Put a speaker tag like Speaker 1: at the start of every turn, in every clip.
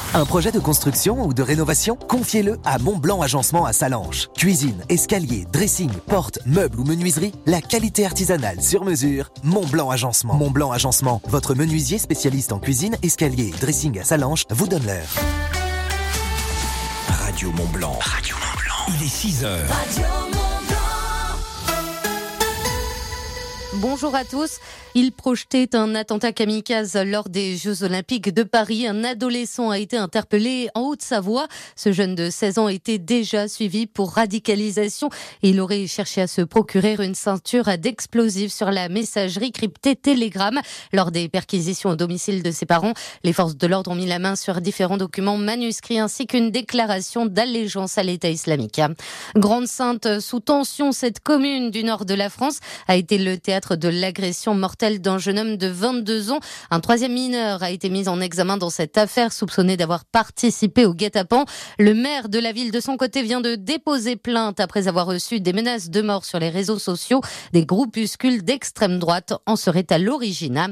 Speaker 1: Un projet de construction ou de rénovation? Confiez-le à Montblanc Agencement à Sallanches. Cuisine, escalier, dressing, porte, meubles ou menuiserie, la qualité artisanale sur mesure, Montblanc Agencement. Montblanc Agencement, votre menuisier spécialiste en cuisine, escalier et dressing à Sallanches vous donne l'heure.
Speaker 2: Radio Montblanc. Radio Montblanc. Il est 6h.
Speaker 3: Radio Montblanc.
Speaker 4: Bonjour à tous. Il projetait un attentat kamikaze lors des Jeux Olympiques de Paris. Un adolescent a été interpellé en Haute-Savoie. Ce jeune de 16 ans était déjà suivi pour radicalisation. Il aurait cherché à se procurer une ceinture d'explosifs sur la messagerie cryptée Telegram. Lors des perquisitions au domicile de ses parents, les forces de l'ordre ont mis la main sur différents documents manuscrits ainsi qu'une déclaration d'allégeance à l'État islamique. Grande-Synthe sous tension, cette commune du nord de la France a été le théâtre de l'agression mortelle d'un jeune homme de 22 ans. Un troisième mineur a été mis en examen dans cette affaire, soupçonné d'avoir participé au guet-apens. Le maire de la ville, de son côté, vient de déposer plainte après avoir reçu des menaces de mort sur les réseaux sociaux. Des groupuscules d'extrême droite en seraient à l'origine.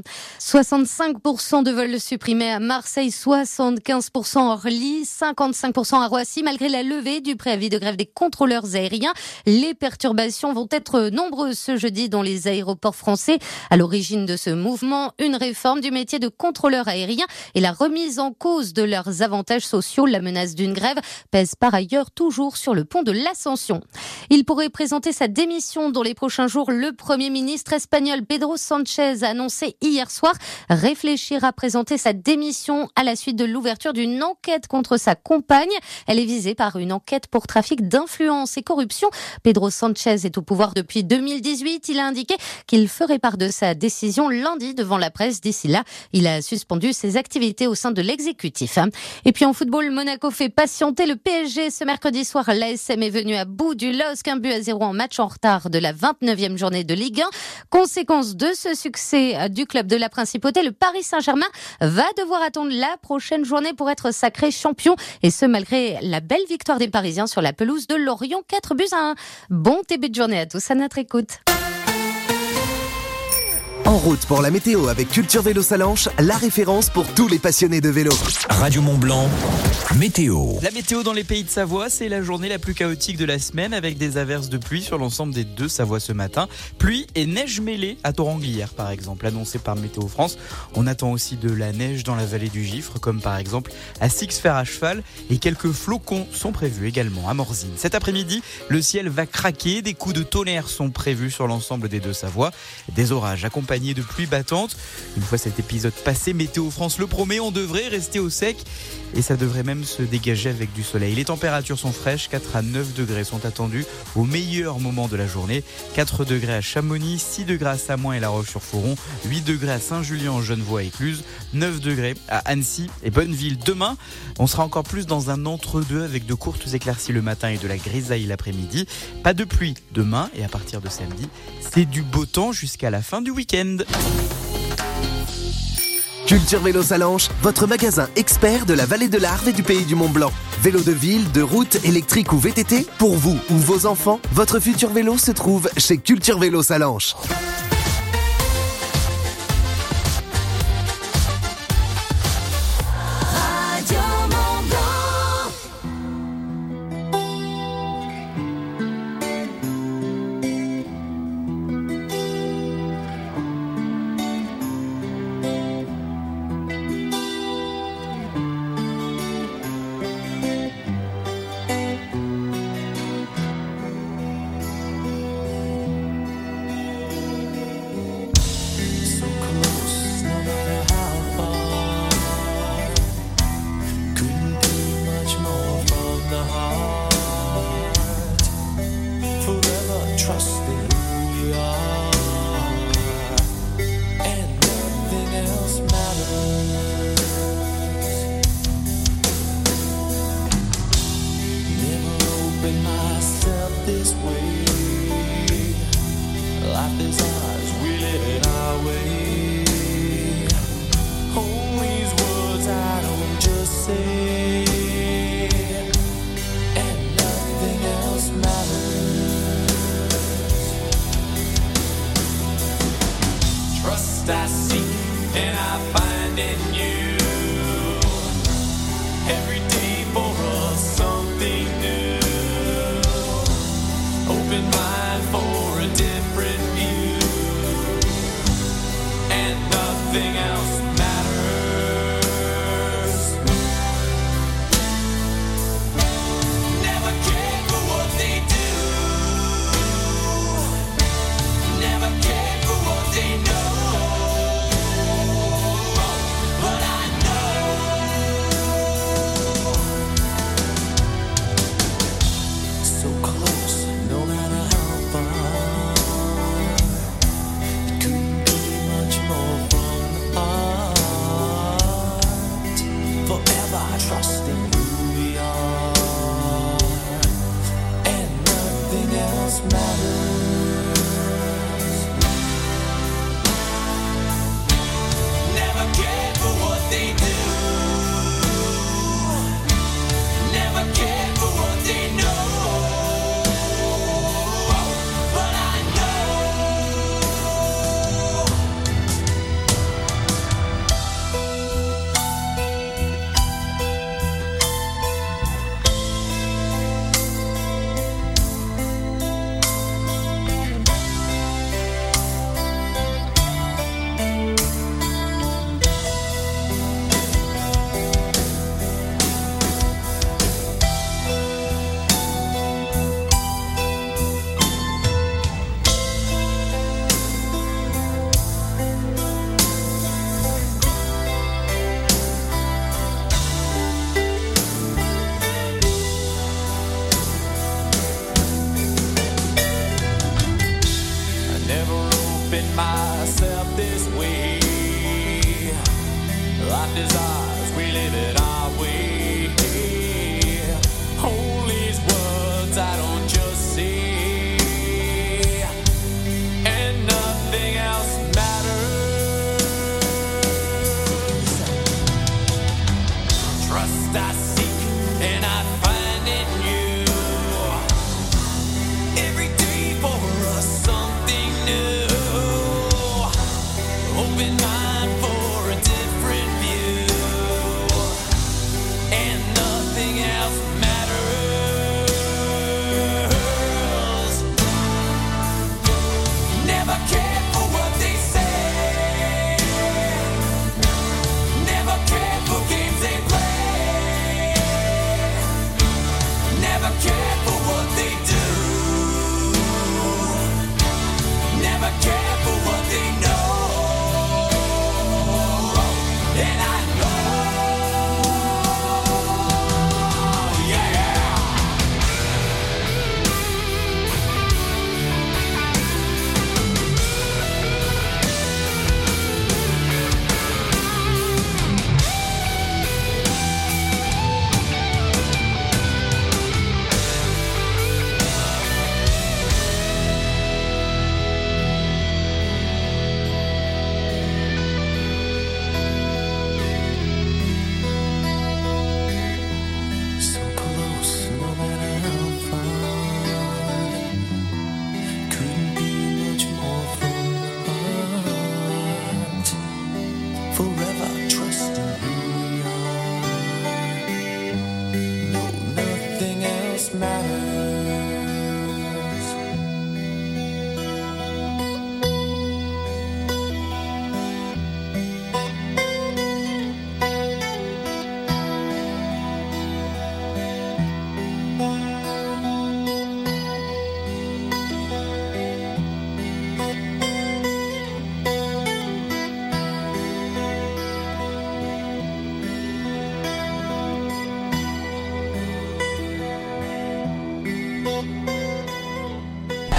Speaker 4: 65% de vols supprimés à Marseille, 75% à Orly, 55% à Roissy. Malgré la levée du préavis de grève des contrôleurs aériens, les perturbations vont être nombreuses ce jeudi dans les aéroports français. À l'origine de ce mouvement, une réforme du métier de contrôleur aérien et la remise en cause de leurs avantages sociaux. La menace d'une grève pèse par ailleurs toujours sur le pont de l'Ascension. Il pourrait présenter sa démission dans les prochains jours. Le Premier ministre espagnol Pedro Sánchez a annoncé hier soir réfléchir à présenter sa démission à la suite de l'ouverture d'une enquête contre sa compagne. Elle est visée par une enquête pour trafic d'influence et corruption. Pedro Sánchez est au pouvoir depuis 2018. Il a indiqué qu'il ferait part de sa décision lundi devant la presse. D'ici là, il a suspendu ses activités au sein de l'exécutif. Et puis en football, Monaco fait patienter le PSG. Ce mercredi soir, l'ASM est venu à bout du LOSC, 1-0 en match en retard de la 29e journée de Ligue 1. Conséquence de ce succès du club de la Principauté, le Paris Saint-Germain va devoir attendre la prochaine journée pour être sacré champion. Et ce, malgré la belle victoire des Parisiens sur la pelouse de Lorient, 4-1. Bon début de journée à tous à notre écoute.
Speaker 1: En route pour la météo avec Culture Vélo Sallanches, la référence pour tous les passionnés de vélo.
Speaker 2: Radio Montblanc. Météo.
Speaker 5: La météo dans les pays de Savoie, c'est la journée la plus chaotique de la semaine avec des averses de pluie sur l'ensemble des deux Savoies ce matin. Pluie et neige mêlée à Thoranglières par exemple, annoncé par Météo France. On attend aussi de la neige dans la vallée du Gifre, comme par exemple à Sixfer à cheval, et quelques flocons sont prévus également à Morzine. Cet après-midi, le ciel va craquer, des coups de tonnerre sont prévus sur l'ensemble des deux Savoies, des orages accompagnés de pluie battante. Une fois cet épisode passé, Météo France le promet, on devrait rester au sec et ça devrait même se dégager avec du soleil. Les températures sont fraîches, 4 à 9 degrés sont attendus au meilleur moment de la journée. 4 degrés à Chamonix, 6 degrés à Samoin et La Roche-sur-Foron, 8 degrés à Saint-Julien, Genevois et Écluse, 9 degrés à Annecy et Bonneville. Demain, on sera encore plus dans un entre-deux avec de courtes éclaircies le matin et de la grisaille l'après-midi. Pas de pluie demain et à partir de samedi, c'est du beau temps jusqu'à la fin du week-end.
Speaker 1: Culture Vélo Sallanches, votre magasin expert de la vallée de l'Arve et du pays du Mont-Blanc. Vélo de ville, de route, électrique ou VTT, pour vous ou vos enfants, votre futur vélo se trouve chez Culture Vélo Sallanches.
Speaker 3: Radio Montblanc.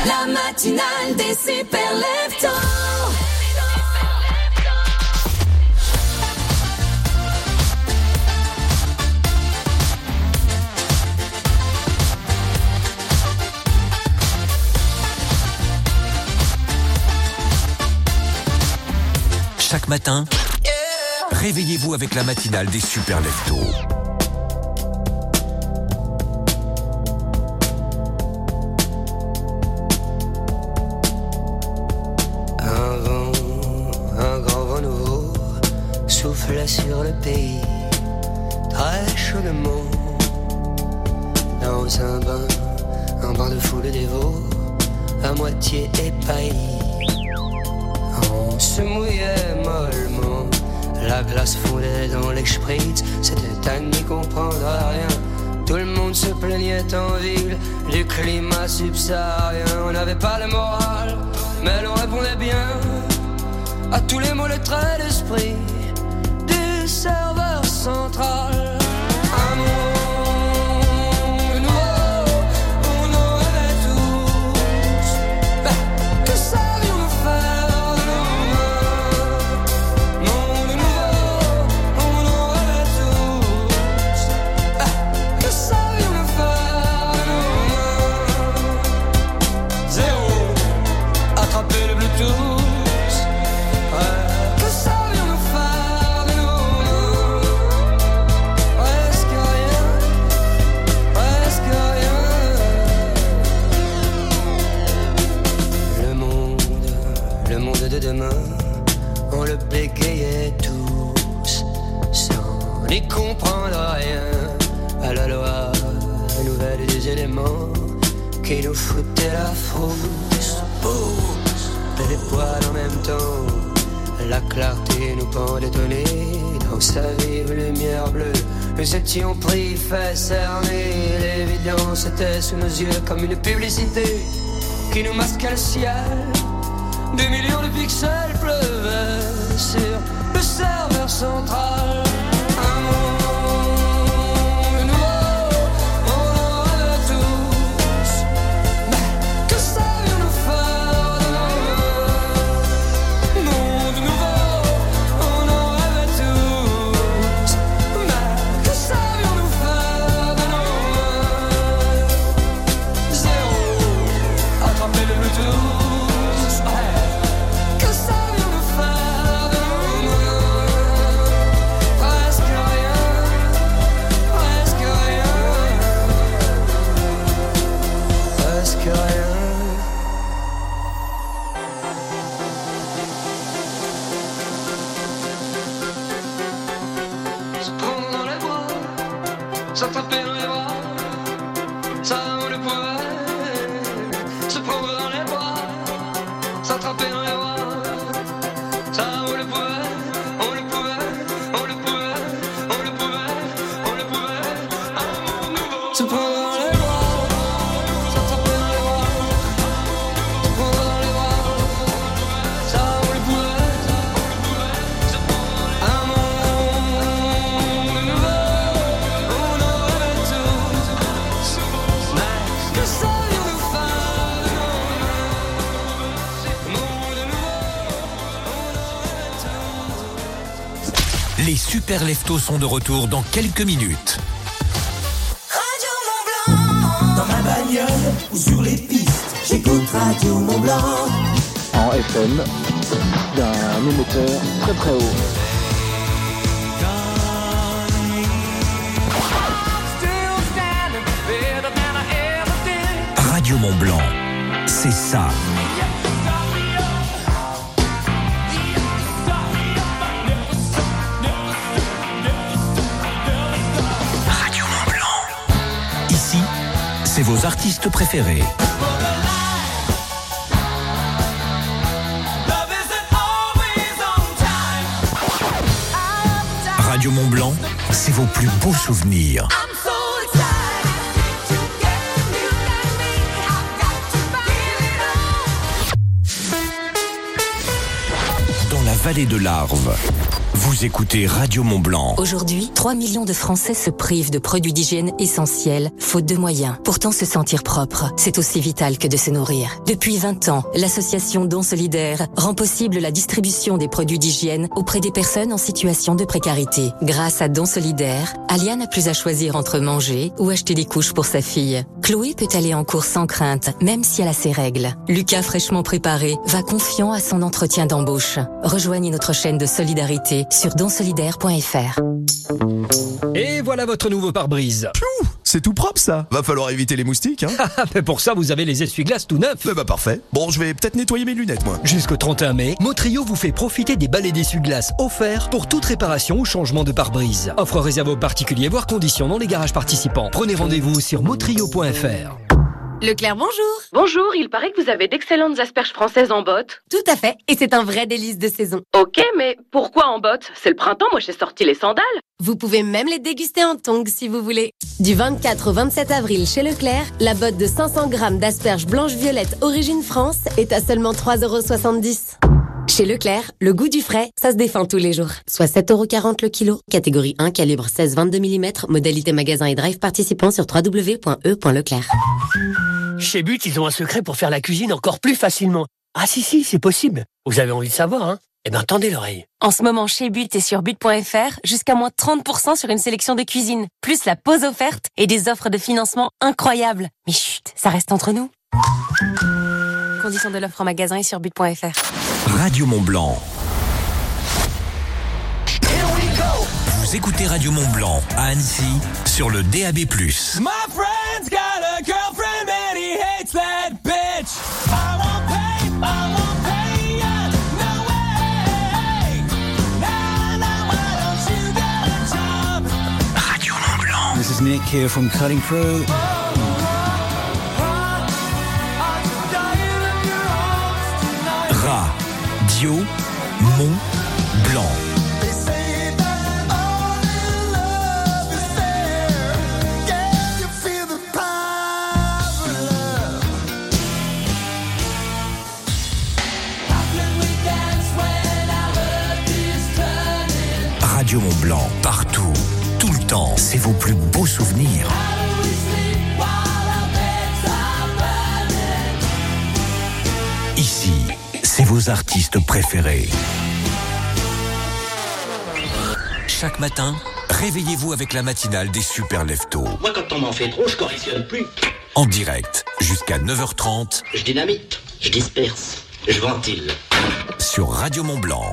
Speaker 3: La matinale des super leftos.
Speaker 2: Chaque matin, réveillez-vous avec la matinale des super leftos.
Speaker 6: Un grand vent nouveau souffle sur le pays, très chaudement. Dans un bain de foule dévot, à moitié épaillis. On se mouillait mollement, la glace fondait dans les spritz, c'était à n'y comprendre rien. Tout le monde se plaignait en ville du climat subsaharien. On n'avait pas le moral, mais l'on répondait bien à tous les mots, les traits d'esprit du serveur central. Un monde nouveau, on en rêvait tous. Que savions-nous faire de nos mains? Monde nouveau, on en rêvait tous. Que savions-nous faire de nos mains? Zéro, attraper le Bluetooth. Que savions-nous faire de nos mains? Presque rien, presque rien. Le monde de demain, on le bégayait tous, sans n'y comprendre rien à la loi nouvelle des éléments qui nous foutaient la frousse. Et les poils en même temps, la clarté nous pendait au nez. Dans sa vive lumière bleue, nous étions pris, fait cerner. L'évidence était sous nos yeux comme une publicité qui nous masquait le ciel. Des millions de pixels pleuvaient sur le serveur central. Un monde nouveau, on en rêvait tous. Mais que savions-nous faire de nos mains? Monde nouveau, on en rêvait tous. Mais que savions-nous faire de nos mains? Zéro, attraper le Bluetooth. Que savions-nous faire de nos mains? Presque rien, presque rien, presque rien. Se prendre dans les bras, s'attraper dans les bras, ça on le pouvait. Se prendre dans les bras, s'attraper dans les bras, ça on le pouvait, on le pouvait, on le pouvait, on le pouvait, on le pouvait. Un monde nouveau. Se prendre dans les bras, s'attraper dans les bras, se prendre dans les bras, ça on le pouvait. Un monde nouveau, on en rêvait tous. Mais que savions-nous faire de nos mains? Monde nouveau, on en rêvait tous.
Speaker 2: Les super leftos sont de retour dans quelques minutes.
Speaker 3: Radio Mont-Blanc.
Speaker 7: Dans ma bagnole ou sur les pistes, j'écoute Radio Mont-Blanc.
Speaker 8: En FM, d'un émetteur très très haut.
Speaker 2: Radio Mont Blanc, c'est ça. Radio Mont Blanc. Ici, c'est vos artistes préférés. Radio Mont Blanc, c'est vos plus beaux souvenirs. Dans la vallée de l'Arve, vous Vous écoutez Radio Mont-Blanc.
Speaker 9: Aujourd'hui, 3 millions de Français se privent de produits d'hygiène essentiels, faute de moyens. Pourtant, se sentir propre, c'est aussi vital que de se nourrir. Depuis 20 ans, l'association Dons Solidaires rend possible la distribution des produits d'hygiène auprès des personnes en situation de précarité. Grâce à Dons Solidaires, Alia n'a plus à choisir entre manger ou acheter des couches pour sa fille. Chloé peut aller en cours sans crainte, même si elle a ses règles. Lucas, fraîchement préparé, va confiant à son entretien d'embauche. Rejoignez notre chaîne de solidarité sur donsolidaire.fr.
Speaker 10: Et voilà votre nouveau pare-brise.
Speaker 11: C'est tout propre ça. Va falloir éviter les moustiques, hein.
Speaker 10: Mais pour ça, vous avez les essuie-glaces tout neufs.
Speaker 11: Bah parfait. Bon, je vais peut-être nettoyer mes lunettes, moi.
Speaker 10: Jusqu'au 31 mai, Motrio vous fait profiter des balais d'essuie-glaces offerts pour toute réparation ou changement de pare-brise. Offre réservée aux particuliers, voire conditions dans les garages participants. Prenez rendez-vous sur motrio.fr.
Speaker 12: Leclerc, bonjour.
Speaker 13: Bonjour, il paraît que vous avez d'excellentes asperges françaises en botte.
Speaker 12: Tout à fait, et c'est un vrai délice de saison.
Speaker 13: Ok, mais pourquoi en botte? C'est le printemps, moi j'ai sorti les sandales.
Speaker 12: Vous pouvez même les déguster en tongs si vous voulez. Du 24 au 27 avril chez Leclerc, la botte de 500 grammes d'asperges blanches-violettes origine France est à seulement 3,70 €. Chez Leclerc, le goût du frais, ça se défend tous les jours. Soit 7,40 € le kilo. Catégorie 1, calibre 16-22 mm. Modalité magasin et drive participant sur www.e.leclerc.
Speaker 14: Chez But, ils ont un secret pour faire la cuisine encore plus facilement. Ah si, c'est possible. Vous avez envie de savoir, hein? Eh ben, tendez l'oreille.
Speaker 12: En ce moment, chez But et sur but.fr, jusqu'à moins 30% sur une sélection de cuisine. Plus la pause offerte et des offres de financement incroyables. Mais chut, ça reste entre nous. Conditions de l'offre en magasin et sur but.fr.
Speaker 2: Radio Mont-Blanc. Vous écoutez Radio Mont-Blanc à Annecy sur le DAB+.
Speaker 15: My friend's got a girlfriend and he hates that bitch. I won't pay ya, no way. Now, why don't you get a job?
Speaker 2: Radio Mont-Blanc.
Speaker 16: This is Nick here from Cutting Through.
Speaker 2: Radio Mont-Blanc. Radio Mont-Blanc, partout, tout le temps, c'est vos plus beaux souvenirs. Ici, c'est vos artistes préférés. Chaque matin, réveillez-vous avec la matinale des Super Leftos.
Speaker 17: Moi, quand on m'en fait trop, je correctionne plus.
Speaker 2: En direct, jusqu'à 9h30.
Speaker 17: Je dynamite, je disperse, je ventile.
Speaker 2: Sur Radio Mont-Blanc.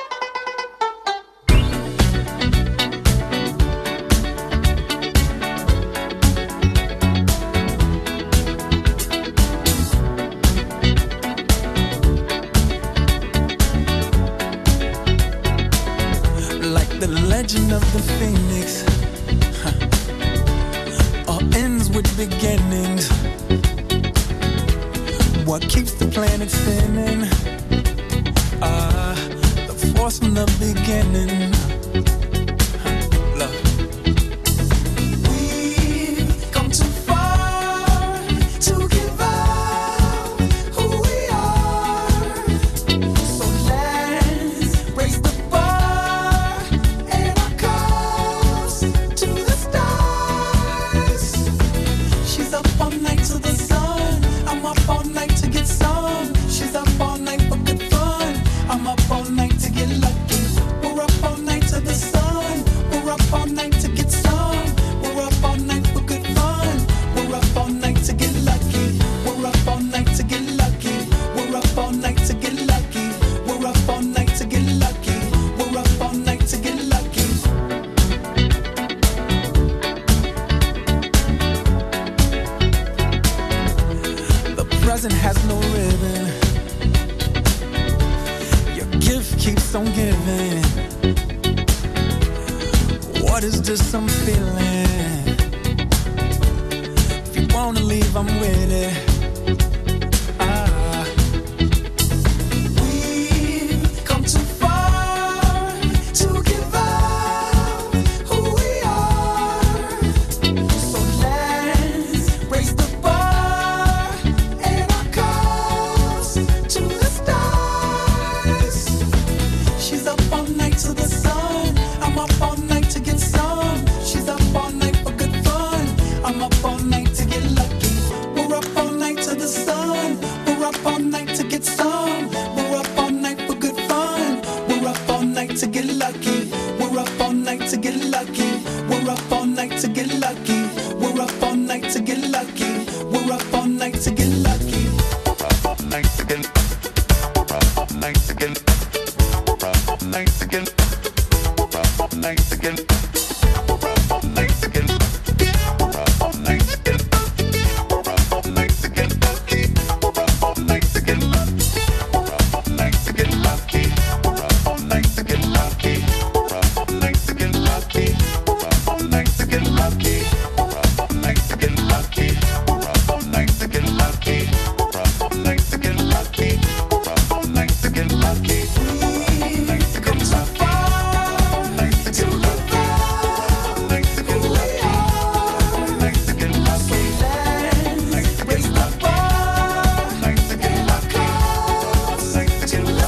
Speaker 15: The legend of the phoenix all ends with beginnings. What keeps the planet spinning? The force from the beginning. Love. We've come too far to give up who we are. So let's raise the has no ribbon. Your gift keeps on giving. What is this I'm feeling? If you wanna leave, I'm with it. We've come too far to give up who we are. So let's raise the bar and our cups to the stars. She's up all night to the sun.
Speaker 7: lucky. We're up all night to get lucky. We're up all night to get lucky. We're up all night to get lucky. Up all night to get. Up all night to get. Up all night to get. Up all night to get. Up all night to get. Up all night to get. Up all night to get lucky. Up all night to get lucky. Up all night to get lucky. Up all night to get lucky. Up all night to get lucky. Up all night to get lucky. Up all night to get lucky. Up all night to get lucky. Up all night to get lucky. Up all night to get lucky. We've come so far to get lucky. Who we are to get lucky. Let's raise the bar and our cause to the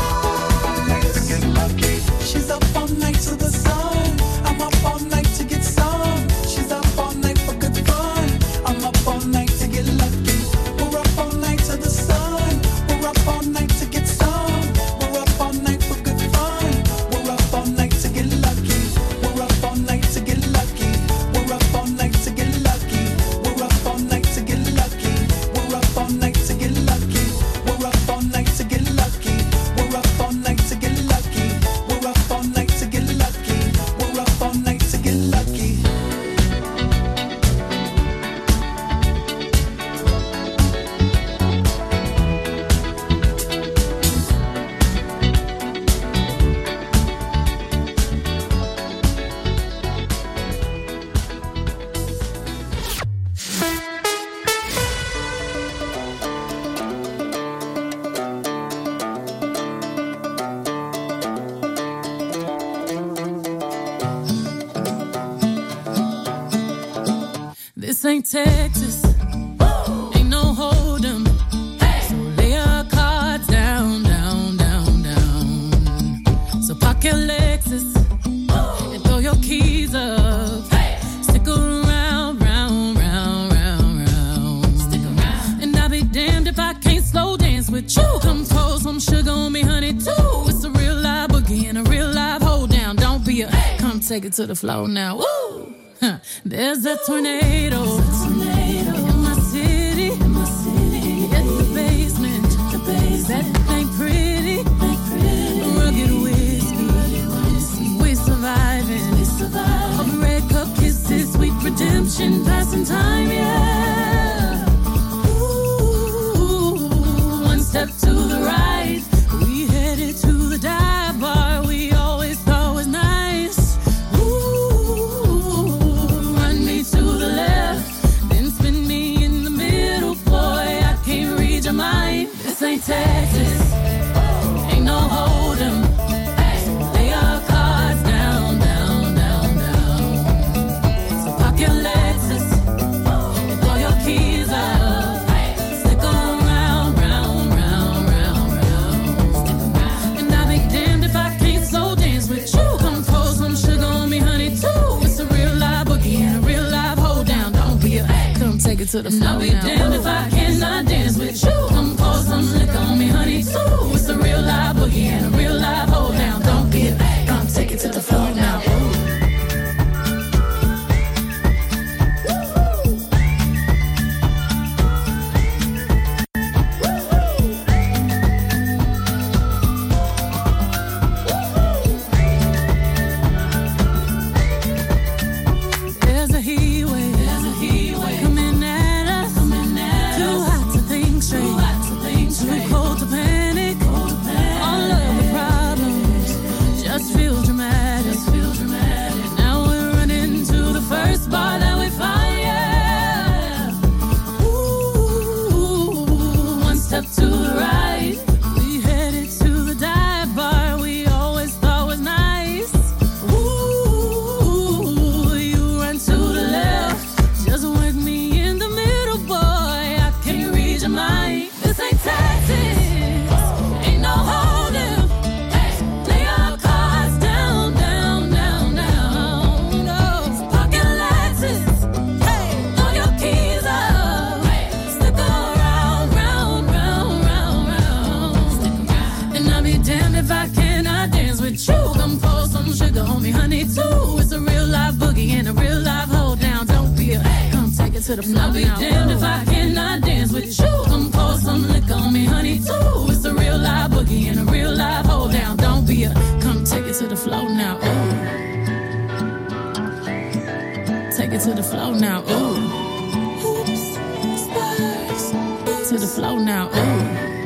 Speaker 7: stars. She's up all night to the sun. I'm up all night to get some. She's up all night for good fun. I'm up all night to get lucky. We're up all night to the sun. We're up all night to get some. We're up all night for good fun. We're up all night to get lucky. We're up all night to get lucky. We're up all night to get lucky. We're up all night to get lucky. We're up all night to get lucky. We're up all night to get lucky. We're up all night to get lucky. We're up all night to get lucky. We're up all night to get lucky.
Speaker 18: This ain't Texas, ain't no hold'em. So lay your cards down, down, down, down. So park your Lexus and throw your keys up. Stick around, round, round, round, round. Stick around. And I'll be damned if I can't slow dance with you. Come pour some sugar on me, honey, too. It's a real live boogie and a real live hold down. Don't be a come take it to the floor now. Woo! Huh. There's a tornado in my city. At the basement, that ain't pretty. Rugged whiskey, we surviving. All the red cup kisses, sweet redemption, passing time, yeah. Ooh, one step to the right, we headed to the dive bar we always thought was nice. Run me to the left, then spin me in the middle, boy, I can't read your mind. This ain't Texas, ain't no hold'em. Lay your cards down, down, down, down. So park your Lexus and throw your keys up. Stick around, round, round, round, round. And I'll be damned if I can't slow dance with you. Come pour some sugar on me, honey, too. It's a real live boogie and a real live hold down. Don't be a come take it to the floor. I'll be damned if I cannot dance with you. Come pour some liquor on me, honey, too. It's a real live boogie and a real live hold down. Don't be a come take it to the floor now. There's a heat wave coming at us. Too hot to think straight, too cold to panic. All of the problems real life boogie and a real life hold down. Don't be a come take it to the floor. I'll be damned if I cannot dance with you. Come pour some liquor on me, honey, too. It's a real life boogie and a real life hold down. Don't be a come take it to the floor now. Ooh. Take it to the floor now. Ooh. Oops, spurs. To the floor now. Ooh.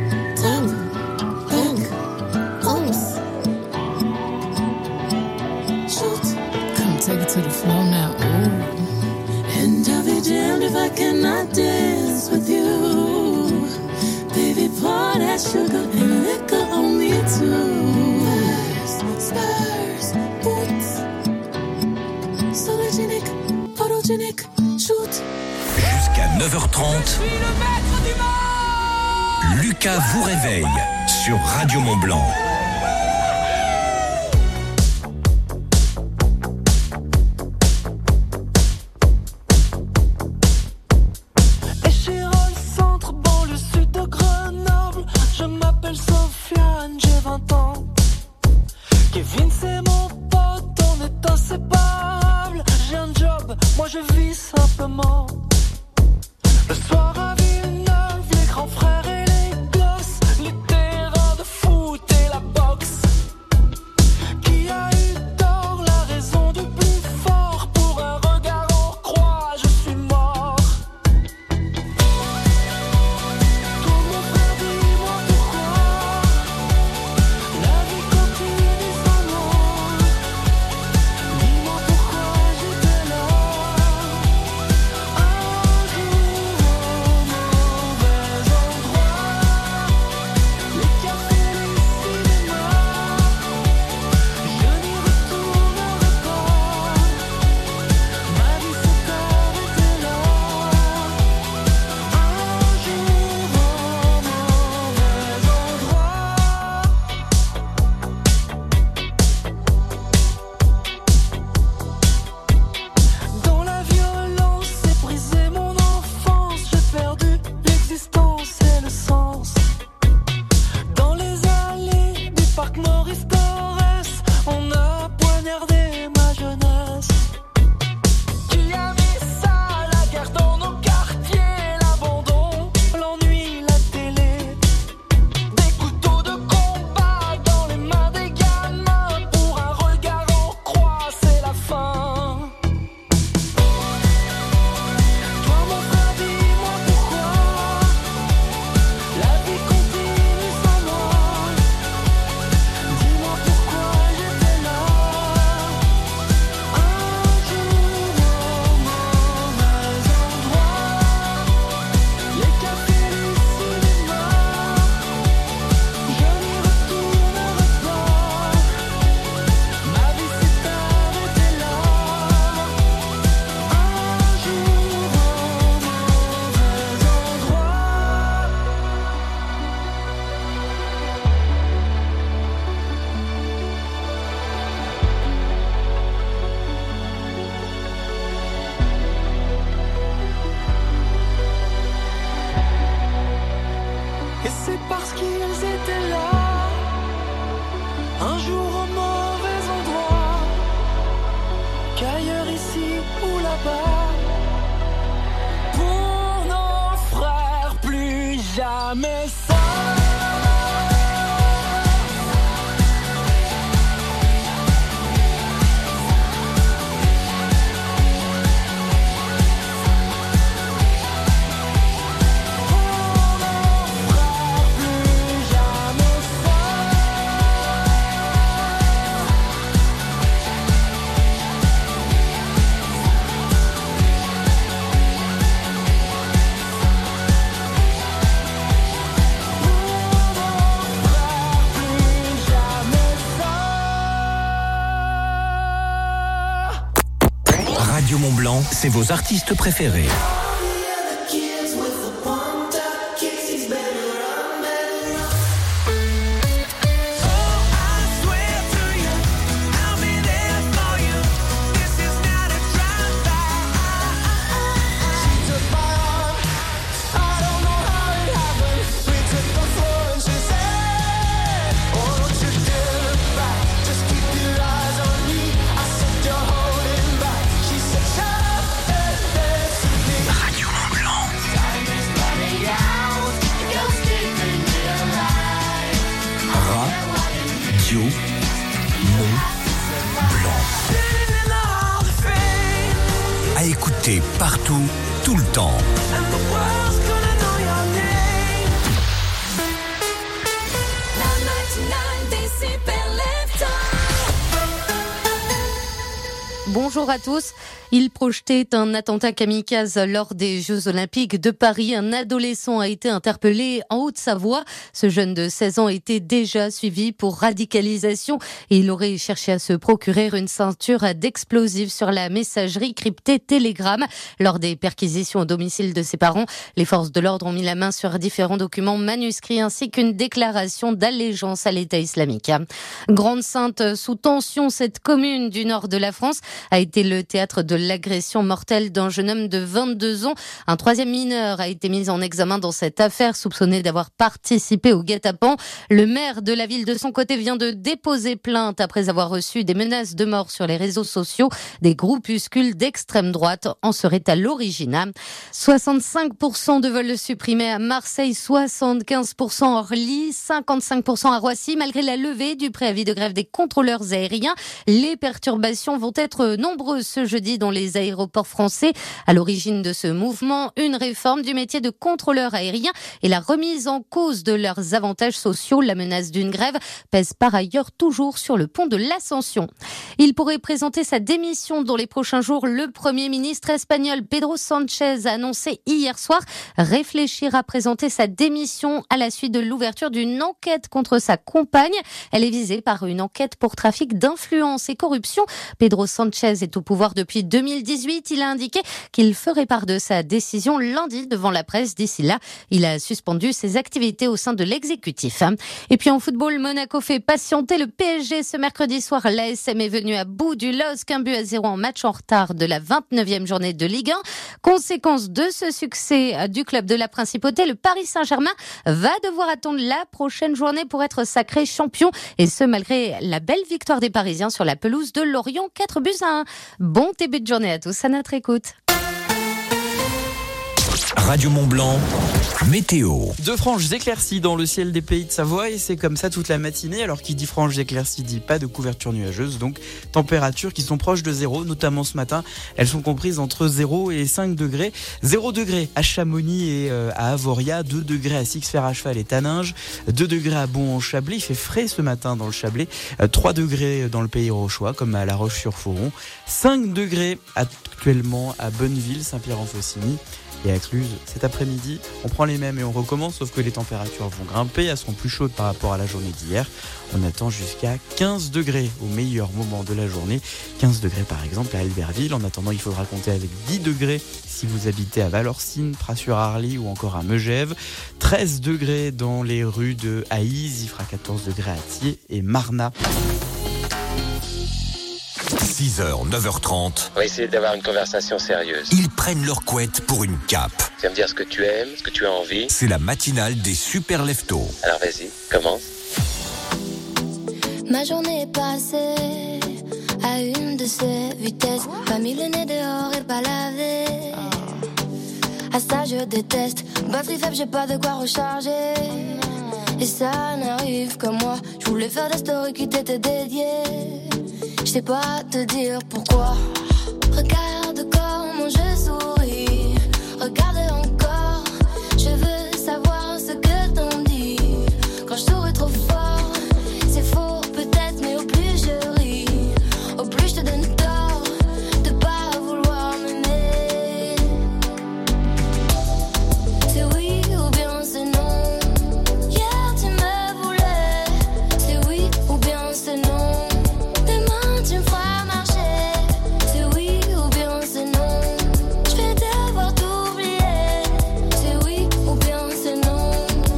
Speaker 18: Take it to the floor now, ooh. And I'll be damned if I cannot dance with you. Baby, pour that sugar and liquor on me too. Spurs, boots, sologenic, photogenic, shoot.
Speaker 2: Jusqu'à 9h30, Lucas vous réveille sur Radio Mont-Blanc. Radio Mont-Blanc, c'est vos artistes préférés.
Speaker 15: Just keep your eyes on me. I said you're holding
Speaker 2: à écouter partout, tout le temps.
Speaker 3: La matinale des super leftos.
Speaker 4: Bonjour à tous. Il projetait un attentat kamikaze lors des Jeux Olympiques de Paris. Un adolescent a été interpellé en Haute-Savoie. Ce jeune de 16 ans était déjà suivi pour radicalisation et il aurait cherché à se procurer une ceinture d'explosifs sur la messagerie cryptée Telegram. Lors des perquisitions au domicile de ses parents, les forces de l'ordre ont mis la main sur différents documents manuscrits ainsi qu'une déclaration d'allégeance à l'État islamique. Grande-Synthe sous tension, cette commune du nord de la France a été le théâtre de l'agression mortelle d'un jeune homme de 22 ans. Un troisième mineur a été mis en examen dans cette affaire, soupçonné d'avoir participé au guet-apens. Le maire de la ville, de son côté, vient de déposer plainte après avoir reçu des menaces de mort sur les réseaux sociaux. Des groupuscules d'extrême droite en seraient à l'origine. 65% de vols supprimés à Marseille, 75% à Orly, 55% à Roissy. Malgré la levée du préavis de grève des contrôleurs aériens, les perturbations vont être nombreuses ce jeudi dans les aéroports français. À l'origine de ce mouvement, une réforme du métier de contrôleur aérien et la remise en cause de leurs avantages sociaux. La menace d'une grève pèse par ailleurs toujours sur le pont de l'Ascension. Il pourrait présenter sa démission dans les prochains jours. Le Premier ministre espagnol Pedro Sánchez a annoncé hier soir réfléchir à présenter sa démission à la suite de l'ouverture d'une enquête contre sa compagne. Elle est visée par une enquête pour trafic d'influence et corruption. Pedro Sánchez est au pouvoir depuis 2018. Il a indiqué qu'il ferait part de sa décision lundi devant la presse. D'ici là, il a suspendu ses activités au sein de l'exécutif. Et puis en football, Monaco fait patienter le PSG ce mercredi soir. L'ASM est venu à bout du LOSC, 1-0 en match en retard de la 29e journée de Ligue 1. Conséquence de ce succès du club de la Principauté, le Paris Saint-Germain va devoir attendre la prochaine journée pour être sacré champion. Et ce, malgré la belle victoire des Parisiens sur la pelouse de Lorient, 4-1. Bon début de journée à tous à notre écoute.
Speaker 2: Radio Mont-Blanc, météo.
Speaker 5: De franches éclaircies dans le ciel des pays de Savoie et c'est comme ça toute la matinée. Alors qui dit franches éclaircies dit pas de couverture nuageuse, donc températures qui sont proches de 0, notamment ce matin. Elles sont comprises entre 0 et 5 degrés. 0 degrés à Chamonix et à Avoria, 2 degrés à Six-Fer-à-Cheval et Taninges, 2 degrés à Bon-en-Chablais. Il fait frais ce matin dans le Chablais, 3 degrés dans le Pays Rochois comme à La Roche-sur-Foron, 5 degrés actuellement à Bonneville, Saint-Pierre-en-Faucigny. Et à Cluse, cet après-midi, on prend les mêmes et on recommence, sauf que les températures vont grimper, elles seront plus chaudes par rapport à la journée d'hier. On attend jusqu'à 15 degrés au meilleur moment de la journée. 15 degrés par exemple à Albertville. En attendant, il faudra compter avec 10 degrés si vous habitez à Valorcine, Pras-sur-Arly ou encore à Megève. 13 degrés dans les rues de Haïs, il fera 14 degrés à Thiers et Marnat.
Speaker 2: 6h, 9h30.
Speaker 19: On va essayer d'avoir une conversation sérieuse.
Speaker 2: Ils prennent leur couette pour une cape.
Speaker 19: Tu vas me dire ce que tu aimes, ce que tu as envie.
Speaker 2: C'est la matinale des super leftos.
Speaker 19: Alors vas-y, commence.
Speaker 20: Ma journée est passée à une de ces vitesses. Pas mis le nez dehors et pas lavé. À ça je déteste. Batterie faible, j'ai pas de quoi recharger. Et ça n'arrive que moi. Je voulais faire des stories qui t'étaient dédiées. Je sais pas te dire pourquoi. Regarde comment je souris. Regarde encore. Je veux savoir ce que t'en dis. Quand je souris trop fort, c'est faux peut-être, mais au plus je ris, au plus je te donne tort de pas vouloir m'aimer. C'est oui ou bien c'est non. Hier tu me voulais. C'est oui ou bien c'est non. Demain tu me feras marcher. C'est oui ou bien c'est non. Je vais devoir t'oublier. C'est oui ou bien c'est non.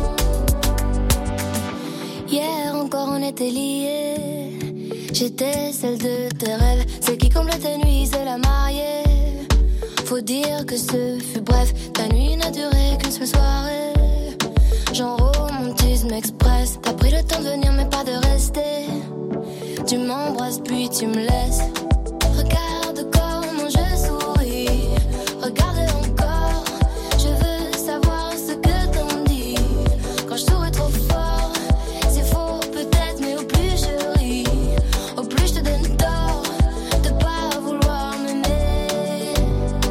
Speaker 20: Hier encore on était liés. J'étais celle de tes rêves, celle qui comble tes nuits, c'est la mariée. Faut dire que ce fut bref, ta nuit n'a duré qu'une seule soirée. Genre romantisme express, t'as pris le temps de venir mais pas de rester. Tu m'embrasses puis tu me laisses. Regarde comment je souris. Regarde encore. Je veux savoir ce que t'en dis. Quand je souris trop fort, c'est faux peut-être, mais au plus je ris, au plus je te donne tort de pas vouloir m'aimer.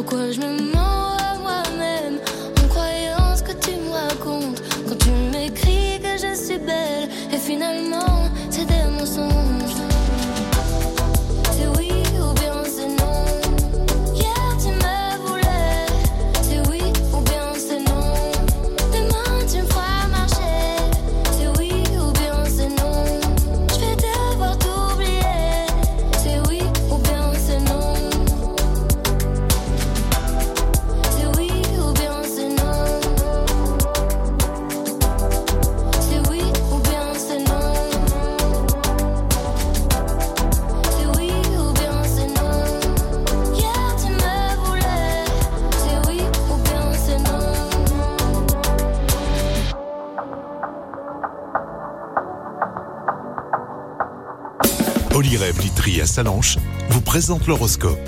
Speaker 20: Pourquoi je me mens à moi-même en croyant ce que tu me racontes. Quand tu m'écris que je suis belle et finalement c'est des mensonges. C'est oui ou bien c'est non. Hier tu me voulais. C'est oui ou bien c'est non. Demain tu me feras marcher. C'est oui ou bien c'est non. Je vais devoir t'oublier. C'est oui ou bien c'est non. C'est oui ou bien c'est non. C'est oui ou bien c'est non. C'est oui ou bien c'est non. Hier tu me voulais. C'est oui ou bien c'est non.
Speaker 21: Olyrève Literie à Salanches vous présente l'horoscope.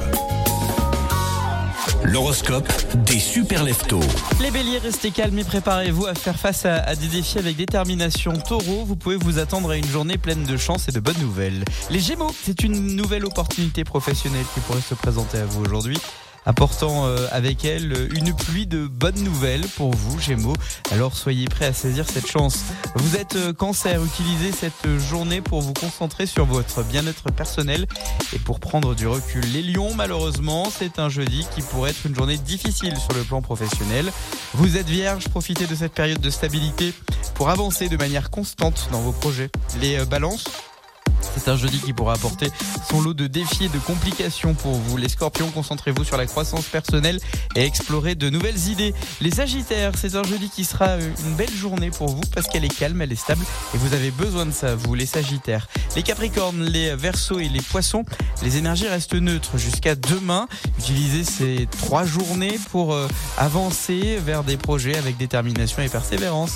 Speaker 2: L'horoscope des super leftos.
Speaker 5: Les béliers, restez calmes et préparez-vous à faire face à des défis avec détermination. Taureau, vous pouvez vous attendre à une journée pleine de chance et de bonnes nouvelles. Les gémeaux, c'est une nouvelle opportunité professionnelle qui pourrait se présenter à vous aujourd'hui, apportant avec elle une pluie de bonnes nouvelles pour vous, Gémeaux. Alors soyez prêts à saisir cette chance. Vous êtes Cancer, utilisez cette journée pour vous concentrer sur votre bien-être personnel et pour prendre du recul. Les Lions, malheureusement, c'est un jeudi qui pourrait être une journée difficile sur le plan professionnel. Vous êtes Vierge, profitez de cette période de stabilité pour avancer de manière constante dans vos projets. Les Balances, c'est un jeudi qui pourra apporter son lot de défis et de complications pour vous. Les Scorpions, concentrez-vous sur la croissance personnelle et explorez de nouvelles idées. Les Sagittaires, c'est un jeudi qui sera une belle journée pour vous parce qu'elle est calme, elle est stable et vous avez besoin de ça, vous les Sagittaires. Les Capricornes, les Verseaux et les Poissons, les énergies restent neutres jusqu'à demain. Utilisez ces 3 journées pour avancer vers des projets avec détermination et persévérance.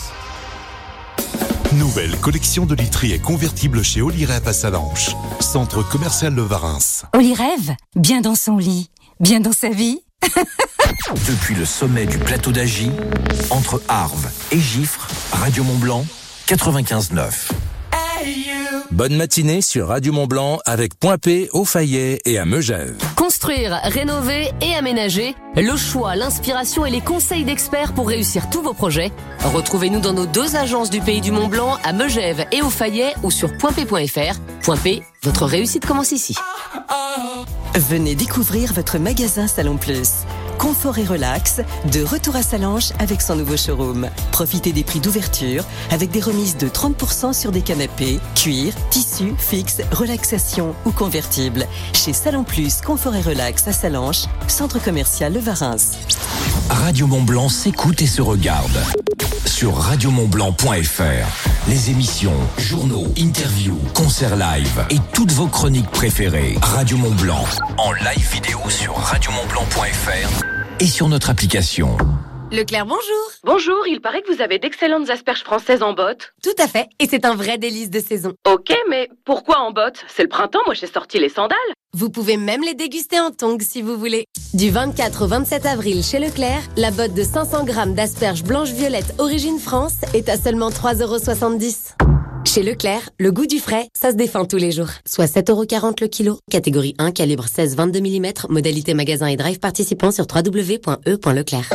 Speaker 21: Nouvelle collection de literie convertible chez Olyrève à Salanches. Centre commercial Le Varins.
Speaker 9: Olyrève, bien dans son lit, bien dans sa vie.
Speaker 2: Depuis le sommet du plateau d'Agy, entre Arves et Giffre, Radio Mont-Blanc, 95.9. Bonne matinée sur Radio Mont-Blanc avec Point P au Fayet et à Megève.
Speaker 12: Construire, rénover et aménager, le choix, l'inspiration et les conseils d'experts pour réussir tous vos projets. Retrouvez-nous dans nos 2 agences du Pays du Mont-Blanc à Megève et au Fayet ou sur pointp.fr. Point P, votre réussite commence ici.
Speaker 22: Venez découvrir votre magasin Salon Plus. Confort et relax, de retour à Salanches avec son nouveau showroom. Profitez des prix d'ouverture avec des remises de 30% sur des canapés, cuir, tissu, fixe, relaxation ou convertible. Chez Salon Plus, Confort et relax à Salanches, centre commercial Le Varins.
Speaker 2: Radio Mont-Blanc s'écoute et se regarde sur radiomontblanc.fr. Les émissions, journaux, interviews, concerts live et toutes vos chroniques préférées. Radio Mont-Blanc en live vidéo sur radiomontblanc.fr et sur notre application.
Speaker 12: Leclerc, bonjour.
Speaker 13: Bonjour, il paraît que vous avez d'excellentes asperges françaises en botte.
Speaker 12: Tout à fait, et c'est un vrai délice de saison.
Speaker 13: Ok, mais pourquoi en botte? C'est le printemps, moi j'ai sorti les sandales.
Speaker 12: Vous pouvez même les déguster en tongs si vous voulez. Du 24 au 27 avril chez Leclerc, la botte de 500 grammes d'asperges blanches-violettes origine France est à seulement 3,70 €. Chez Leclerc, le goût du frais, ça se défend tous les jours. Soit 7,40 € le kilo. Catégorie 1, calibre 16-22 mm. Modalité magasin et drive participant sur www.e.leclerc.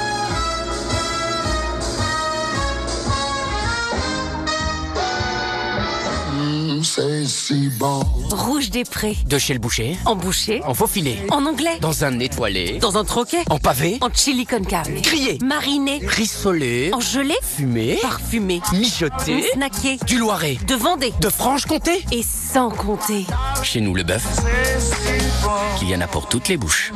Speaker 23: C'est si bon.
Speaker 12: Rouge des Prés.
Speaker 14: De chez le boucher.
Speaker 12: En boucher.
Speaker 14: En faux filet.
Speaker 12: En anglais.
Speaker 14: Dans un étoilé.
Speaker 12: Dans un troquet.
Speaker 14: En pavé.
Speaker 12: En chili con carne.
Speaker 14: Grillé.
Speaker 12: Mariné.
Speaker 14: Rissolé.
Speaker 12: En gelée.
Speaker 14: Fumé.
Speaker 12: Parfumé.
Speaker 14: Mijoté.
Speaker 12: Snacké.
Speaker 14: Du Loiret.
Speaker 12: De Vendée.
Speaker 14: De Franche-Comté.
Speaker 12: Et sans compter.
Speaker 14: Chez nous, le bœuf, qu'il y en a pour toutes les bouches.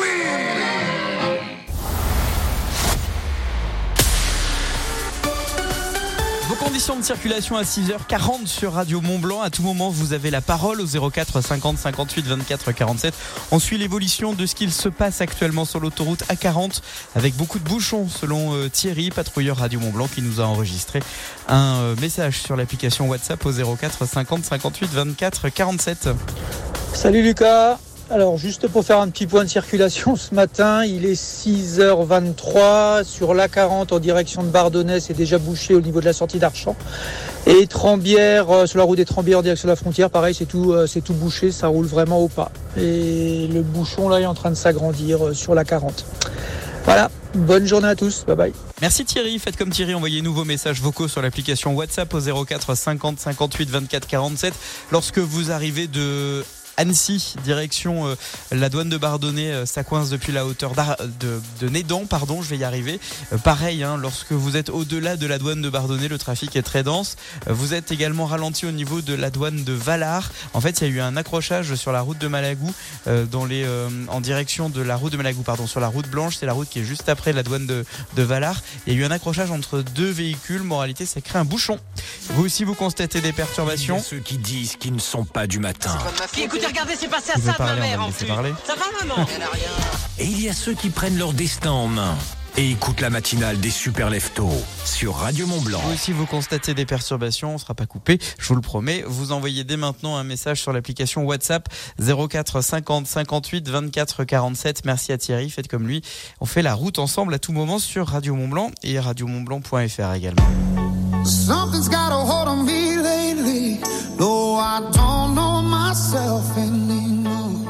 Speaker 5: Vos conditions de circulation à 6h40 sur Radio Mont-Blanc. À tout moment, vous avez la parole au 04 50 58 24 47. On suit l'évolution de ce qu'il se passe actuellement sur l'autoroute A40 avec beaucoup de bouchons selon Thierry, patrouilleur Radio Mont-Blanc, qui nous a enregistré un message sur l'application WhatsApp au 04 50 58 24 47.
Speaker 24: Salut Lucas,
Speaker 1: Alors juste pour faire un petit point de circulation ce matin, il est 6h23 sur l'A40 en direction de Bardonnay, c'est déjà bouché au niveau de la sortie d'Archamps. Et Trembières, sur la route des Trembières en direction de la frontière, pareil, c'est tout bouché, ça roule vraiment au pas. Et le bouchon là est en train de s'agrandir sur l'A40. Voilà, bonne journée à tous, bye bye.
Speaker 5: Merci Thierry, faites comme Thierry, envoyez-nous vos messages vocaux sur l'application WhatsApp au 04 50 58 24 47 lorsque vous arrivez de Annecy, direction la douane de Bardonnay, ça coince depuis la hauteur de Nédan, je vais y arriver. Pareil, lorsque vous êtes au-delà de la douane de Bardonnay, le trafic est très dense. Vous êtes également ralenti au niveau de la douane de Valard. En fait, il y a eu un accrochage sur la route de Malagou, en direction de la route de Malagou, sur la route blanche, c'est la route qui est juste après la douane de Valard. Il y a eu un accrochage entre deux véhicules, moralité, ça crée un bouchon. Vous aussi, vous constatez des perturbations.
Speaker 2: Il y a ceux qui disent qu'ils ne sont pas du matin.
Speaker 6: Écoutez, regardez, c'est passé à ça de ma mère en plus. Ça va, maman?
Speaker 2: Et il y a ceux qui prennent leur destin en main et écoutent la matinale des Super Leftos sur Radio Mont-Blanc.
Speaker 5: Vous aussi, vous constatez des perturbations, on ne sera pas coupé, je vous le promets. Vous envoyez dès maintenant un message sur l'application WhatsApp 04 50 58 24 47. Merci à Thierry, faites comme lui. On fait la route ensemble à tout moment sur Radio Mont-Blanc et radiomontblanc.fr également.
Speaker 7: Something's got a hold on me lately. No, I don't know myself anymore.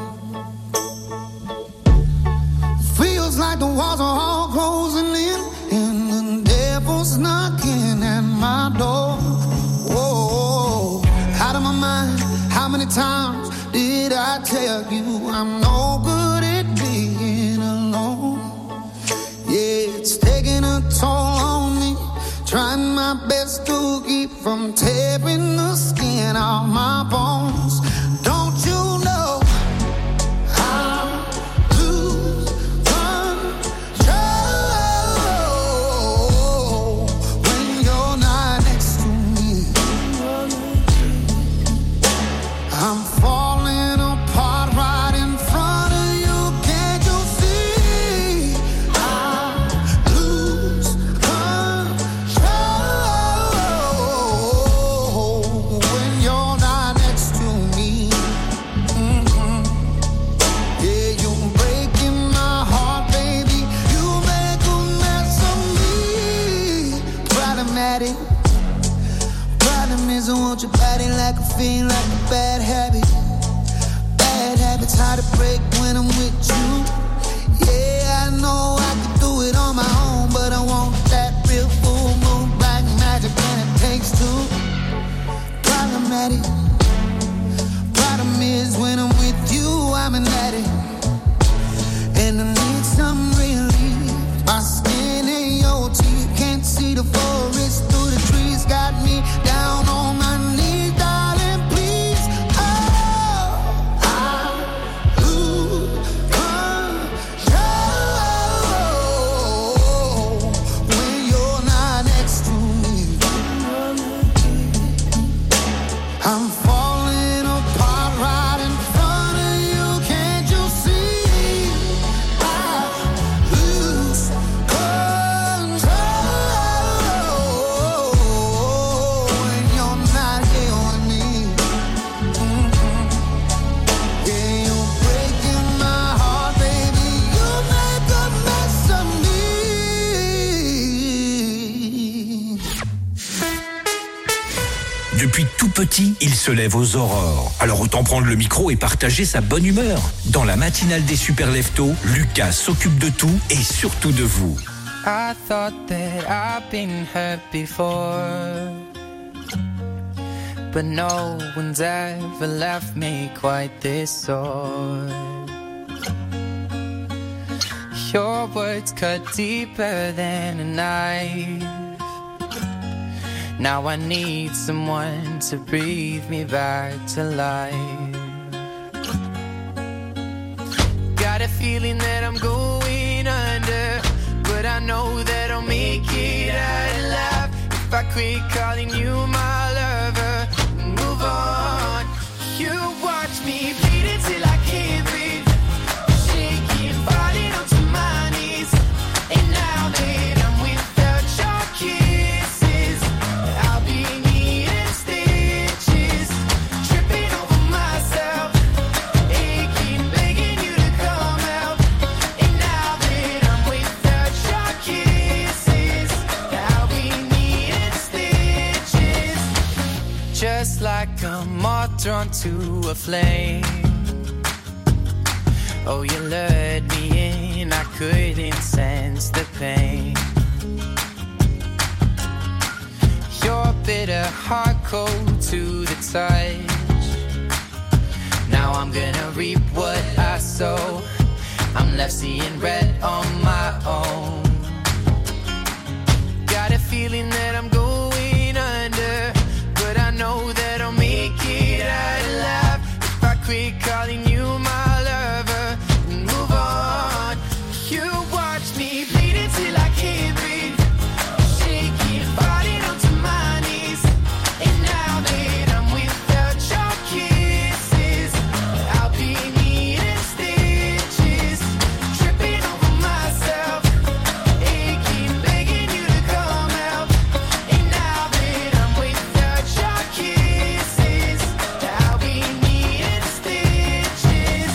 Speaker 7: Feels like the walls are all closing in, and the devil's knocking at my door. Whoa, out of my mind. How many times did I tell you I'm no good at being alone? Yeah, it's taking a toll on me. Trying my best to keep from tearing the skin off my bones. Don't you know I lose control when you're not next to me? I'm falling apart right in front of you. Can't you see? I lose when you're not next to me. Yeah, you're breaking my heart, baby. You make a mess of me. Problematic. Problem is I want your body like a fiend, like a bad habit. Bad habits hard to break when I'm with you. Yeah, I know I could do it on my own, but I want that real full moon black magic, and it takes two. Problematic. Problem is when I'm with you, I'm an addict, and I need some relief. My skin and your teeth can't see the forest through the trees. Got me down on my knees, darling, please. Oh, I lose control when you're not next to me. I'm falling apart right in front of you. Can't you see? I lose control when you're not here with me. Yeah, you're breaking my heart, baby. You make a mess of me.
Speaker 2: Depuis tout petit, il se lève aux aurores. Alors autant prendre le micro et partager sa bonne humeur. Dans la matinale des Super Leftos, Lucas s'occupe de tout et surtout de vous.
Speaker 8: I thought that I've been hurt before, but no one's ever left me quite this sore. Your words cut deeper than a knife. Now I need someone to breathe me back to life. Got a feeling that I'm going under, but I know that I'll make it out alive if I quit calling you my lover and move on. You watch me bleed until I can't breathe, shaking, falling onto my knees. And now that I'm without your kisses, I'll be needing stitches, tripping over myself, aching, begging. drawn to a flame. Oh, you lured me in, I couldn't sense the pain. Your bitter heart cold to the touch. Now I'm gonna reap what I sow. I'm left seeing red on my own. Got a feeling that I'm going under, but I know that I'll make it out alive if I quit calling you my lover and move on. You watch me bleed until I can't breathe, shaking, falling onto my knees. And now that I'm without your kisses, I'll be needing stitches, tripping over myself, aching, begging you to come help. And now that I'm without your kisses, I'll be needing stitches.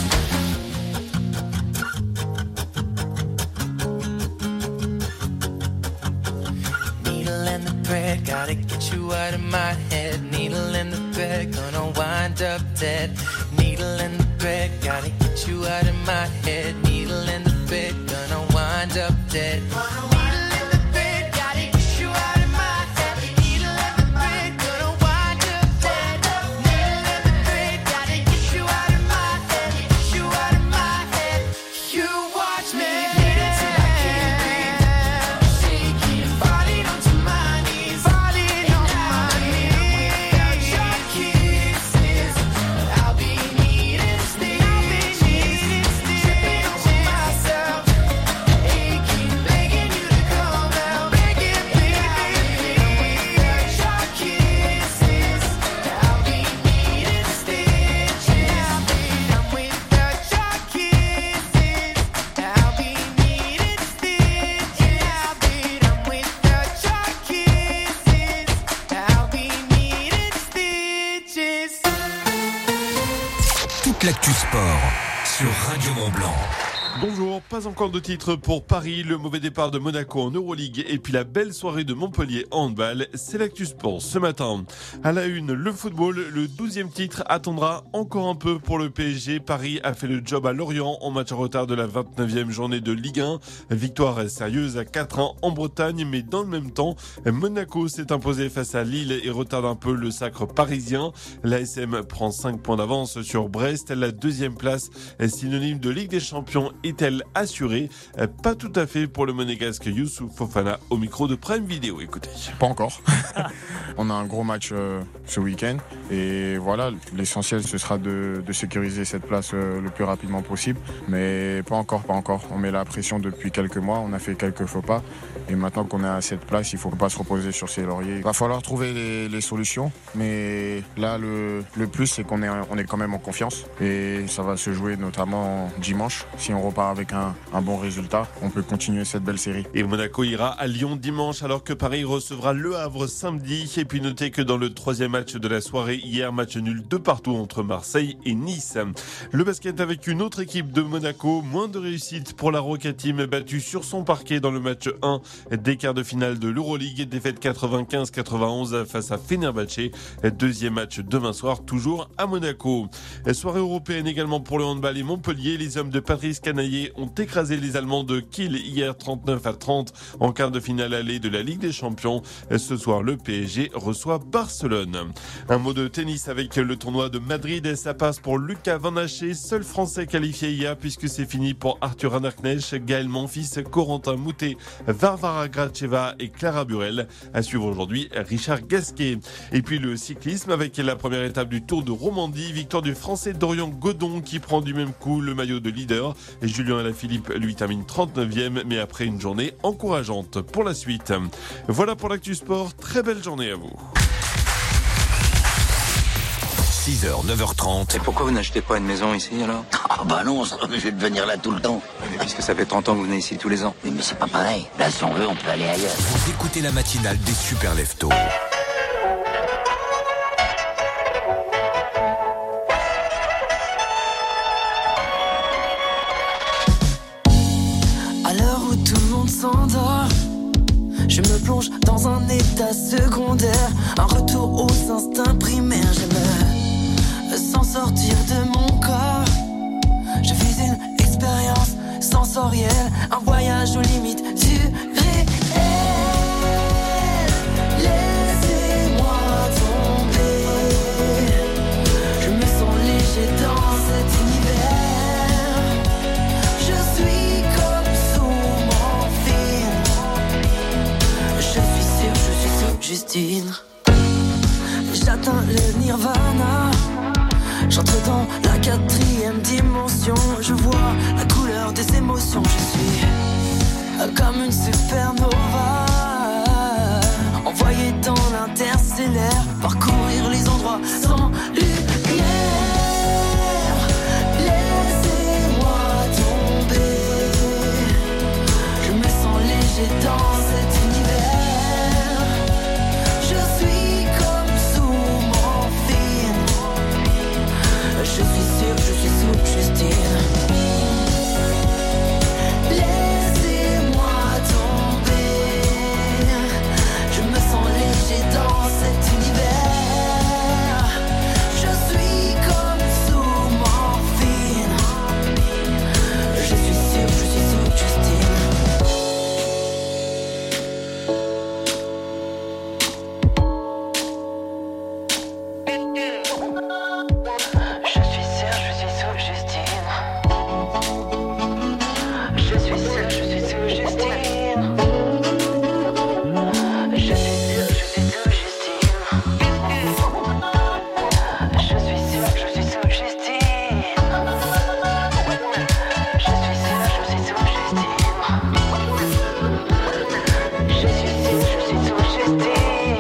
Speaker 8: Needle and the thread, gotta get you out of my head. Needle and the thread, gonna wind up dead. Needle and the thread, gotta get you out of my head. Needle and the thread, gonna wind up dead. Needle and the thread, gotta get you out of my head. Needle and the thread, gonna wind up dead. Needle and the thread, gotta get you out of my head. Get you out of my head. You watch me bleed until I can't breathe, shaking, falling onto my knees, falling on my knees. Without your kisses, I'll be needing stitches, tripping over myself, aching, begging you to come out, begging, begging. Without your kisses, I'll be needing stitches. I'm without your kisses, I'll be needing stitches. I'm without your kisses, I'll be needing stitches.
Speaker 2: Toute l'actu sport sur Radio Mont-Blanc.
Speaker 10: Bonjour, pas encore de titre pour Paris, le mauvais départ de Monaco en Euroleague et puis la belle soirée de Montpellier en handball, c'est l'actu sport ce matin. À la une, le football, le 12e titre attendra encore un peu pour le PSG. Paris a fait le job à Lorient en match en retard de la 29e journée de Ligue 1. Victoire sérieuse à 4-1 en Bretagne, mais dans le même temps, Monaco s'est imposé face à Lille et retarde un peu le sacre parisien. L'ASM prend 5 points d'avance sur Brest. La deuxième place est synonyme de Ligue des Champions. Est-elle assurée? Pas tout à fait pour le monégasque Youssouf Fofana au micro de Prime Video. Écoutez.
Speaker 11: Pas encore. On a un gros match ce week-end et voilà, l'essentiel ce sera de sécuriser cette place le plus rapidement possible. Mais pas encore. On met la pression depuis quelques mois, on a fait quelques faux pas et maintenant qu'on est à cette place, il faut pas se reposer sur ses lauriers. Il va falloir trouver les solutions, mais là le plus c'est qu'on est quand même en confiance et ça va se jouer notamment dimanche. Si on repart avec un bon résultat, on peut continuer cette belle série.
Speaker 10: Et Monaco ira à Lyon dimanche alors que Paris recevra Le Havre samedi. Et puis notez que dans le troisième match de la soirée, hier match nul 2-2 entre Marseille et Nice. Le basket avec une autre équipe de Monaco, moins de réussite pour la Roca Team battue sur son parquet dans le match 1 des quarts de finale de l'Euroleague. Défaite 95-91 face à Fenerbahçe. Deuxième match demain soir, toujours à Monaco. Soirée européenne également pour le handball et Montpellier. Les hommes de Patrice Canaillé ont écrasé les Allemands de Kiel hier 39-30 en quart de finale allée de la Ligue des Champions. Ce soir, le PSG reçoit Barcelone. Un mot de tennis avec le tournoi de Madrid et ça passe pour Lucas Van Haché, seul français qualifié hier puisque c'est fini pour Arthur Anknecht, Gaël Monfils, Corentin Moutet, Varvara Gracheva et Clara Burel. À suivre aujourd'hui, Richard Gasquet. Et puis le cyclisme avec la première étape du Tour de Romandie, victoire du français Dorian Godon qui prend du même coup le maillot de leader. Et Julien Alaphilippe lui termine 39e, mais après une journée encourageante pour la suite. Voilà pour l'actu sport, très belle journée à vous.
Speaker 2: 6h, 9h30.
Speaker 16: Et pourquoi vous n'achetez pas une maison ici alors?
Speaker 17: Ah bah non, je vais venir là tout le temps.
Speaker 16: Mais puisque ça fait 30 ans que vous venez ici tous les ans.
Speaker 17: Oui, mais c'est pas pareil. Là, si on veut, on peut aller ailleurs.
Speaker 2: Vous écoutez la matinale des Super Leftos.
Speaker 24: À l'heure où tout le monde s'endort, je me plonge dans un état secondaire, un retour aux instincts primaires. J'aime sens sortir de mon corps. Je vis une expérience sensorielle, un voyage aux limites du réel. Laissez-moi tomber. Je me sens léger dans cet univers. Je suis comme sous morphine. Je suis sûr, je suis sous Justine. J'atteins le nirvana. J'entre dans la 4e dimension. Je vois la couleur des émotions. Je suis comme une supernova, envoyée dans l'interstellaire, parcourir les endroits sans lumière. Laissez-moi tomber. Je me sens léger dans cet univers. Je suis comme sous morphine. Je suis sûr, je suis sous Justine. Laissez-moi tomber. Je me sens léger dans cet univers. Je suis comme sous morphine. Je suis sûr, je suis sous Justine. Je suis sûr, je suis sous Justine. Je suis sûr, je suis sous Justine. Je suis sûr, je suis sous Justine. Je suis sûr, je suis sous Justine. Je suis sûr, je suis sous Justine. Je suis sûr, je suis sous Justine.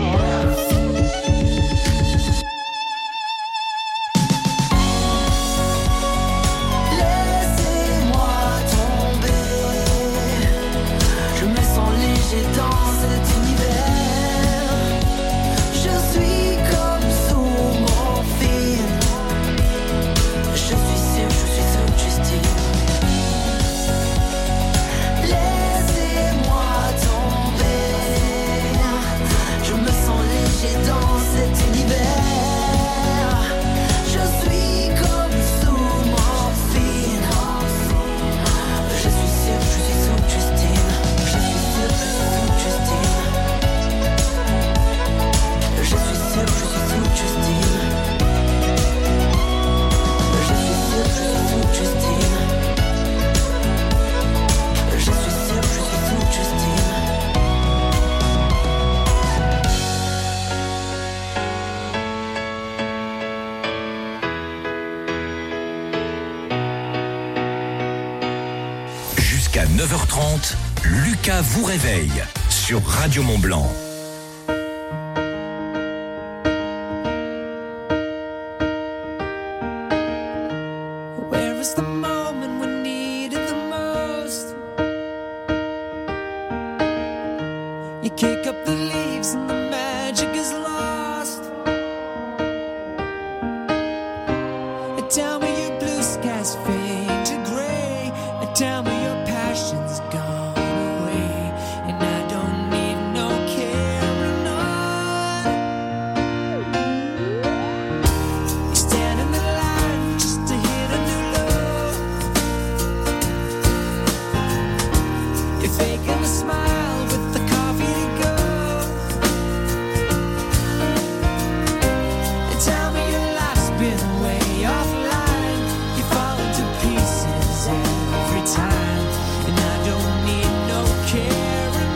Speaker 24: Laissez-moi tomber. Je me sens léger dans cet univers. Je suis comme sous morphine. Je suis sûr, je suis sous Justine. Laissez-moi tomber. Je me sens léger dans cet univers. Je suis comme sous morphine. Je suis sûr, je suis sous Justine. Je suis sûr, je suis sous Justine. Je suis sûr, je suis sous Justine. Je suis sûr, je suis sous Justine. Je suis sûr, je suis sous Justine.
Speaker 2: Jusqu'à 9h30, Lucas vous réveille sur Radio Mont-Blanc.
Speaker 24: Where is the moment we need it the most? You kick up the leaves and the magic is lost. And tell me your blue skies fade to gray. And tell me your passion's gone away. And I don't need no carrying on. You stand in the line just to hit a new low. You're faking a smile with the coffee to go. And tell me your life's been way offline. You fall into pieces every time. And I don't need no carrying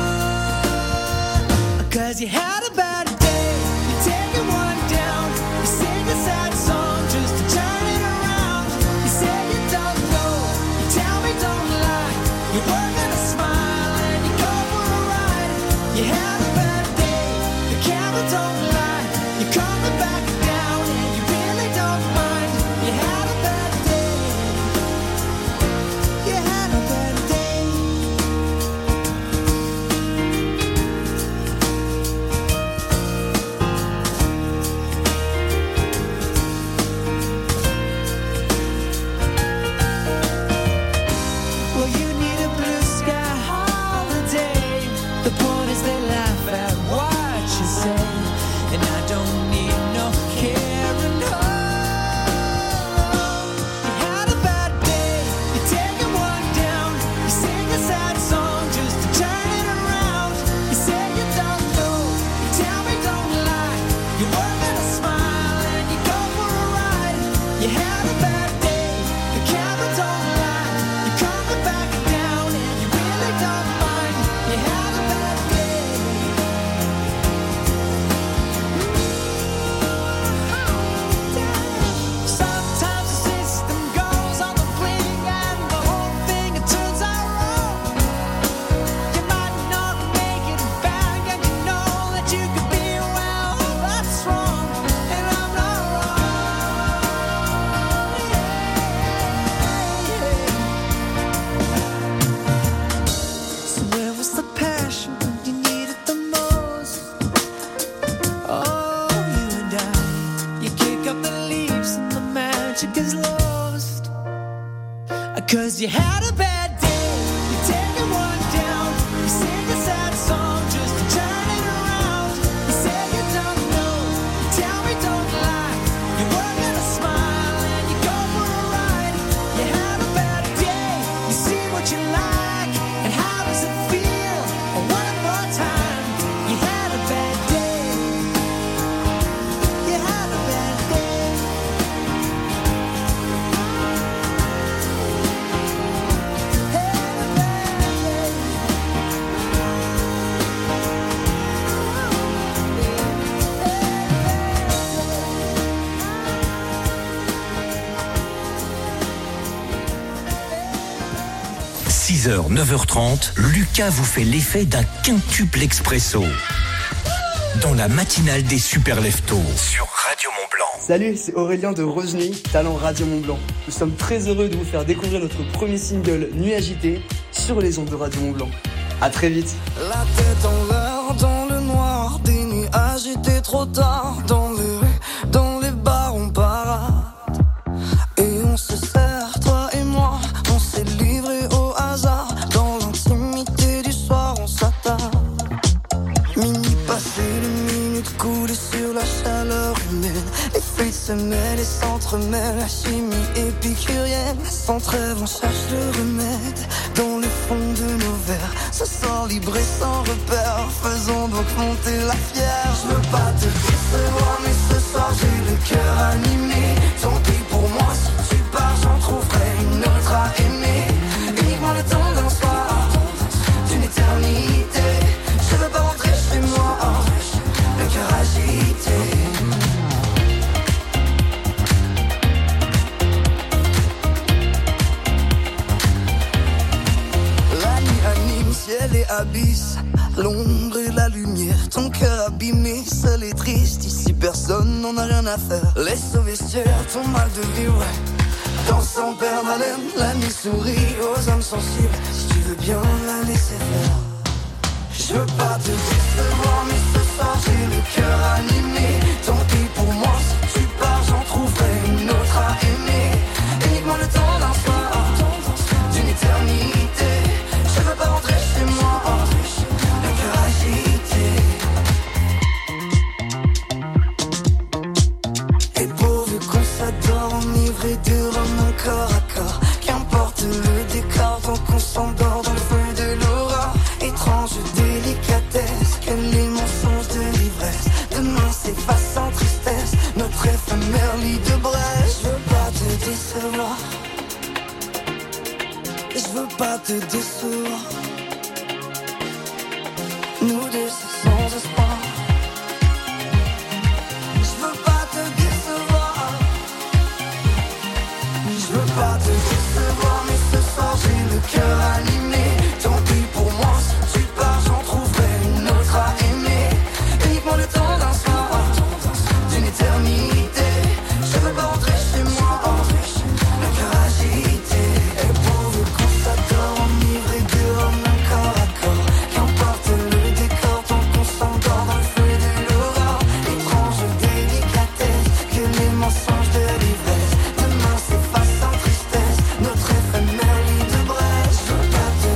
Speaker 24: on. 'Cause you had a bad day, you're taking one down. You sing a sad song just to turn it around. You say you don't know, you tell me don't lie. You're working a smile and you go for a ride. You had a bad day, the camera don't lie. You're coming back down and you really don't mind. You had a bad day. You had a bad day. Well, you need a blue you like, and how does it feel? One more time, you had a bad day. You had a bad day. Had a bad day.
Speaker 2: 6h, 9h30, Lucas vous fait l'effet d'un quintuple expresso. Dans la matinale des Super Leftos sur Radio Mont-Blanc.
Speaker 3: Salut, c'est Aurélien de Rosny, talent Radio Mont-Blanc. Nous sommes très heureux de vous faire découvrir notre premier single Nuit agitée sur les ondes de Radio Mont-Blanc. À très vite.
Speaker 24: La tête en l'air, dans le noir, des nuages étaient trop tard. Dans les rues, dans les bars, on parade. Et on se sert, toi et moi, on s'est livré au hasard. Dans l'intimité du soir, on s'attarde. Minuit passé, les minutes coulées sur la chaleur humaine. Les feuilles se mêlent et s'entremêlent. La chimie épicurienne, sans trêve, on cherche le remède. Dans le fond de nos verres, se sent libre et sans repère. Faisons donc monter la fière. Je veux pas te décevoir, mais ce soir j'ai le cœur animé. Tant pis pour moi, si tu pars, j'en trouverai une autre à aimer. Uniquement le temps d'un soir, d'une éternité. Je veux pas rentrer chez moi, le cœur agité. La nuit anime, ciel et abysse, l'ombre et la lumière, ton cœur abîmé, seul et triste. Ici personne n'en a rien à faire. Laisse au vestiaire ton mal de vivre. Dans son père d'haleine, la nuit sourit aux âmes sensibles. Si tu veux bien la laisser faire. Je veux pas te décevoir, mais ce soir j'ai le cœur animé. Tant pis pour moi, si tu pars, j'en trouverai une autre à aimer. Uniquement le temps d'un soir, d'une éternité. Je veux pas rentrer chez moi, le cœur agité. Et pourvu qu'on s'adore, enivré de rhum, un corps à corps. Qu'importe le décor, tant qu'on s'endort dans le feu de l'aura. Étrange délicatesse, que les mensonges de l'ivresse demain s'effacent en tristesse, notre éphémère lit de brèche. Je veux pas te décevoir, je veux pas te décevoir. Nous deux, c'est